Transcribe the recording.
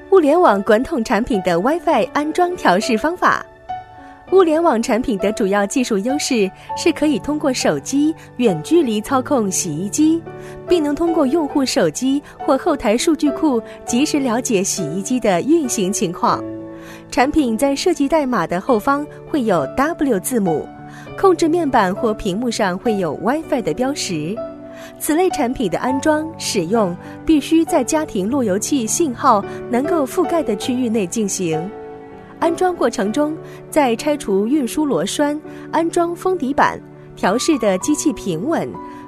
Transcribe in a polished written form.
物联网管统产品的 Wi-Fi 安装调试方法。物联网产品的主要技术优势是可以通过手机远距离操控洗衣机，并能通过用户手机或后台数据库及时了解洗衣机的运行情况。产品在设计代码的后方会有 W 字母，控制面板或屏幕上会有 Wi-Fi 的标识。此类产品的安装使用必须在家庭路由器信号能够覆盖的区域内进行。安装过程中，在拆除运输螺栓、安装封底板、调试的机器平稳、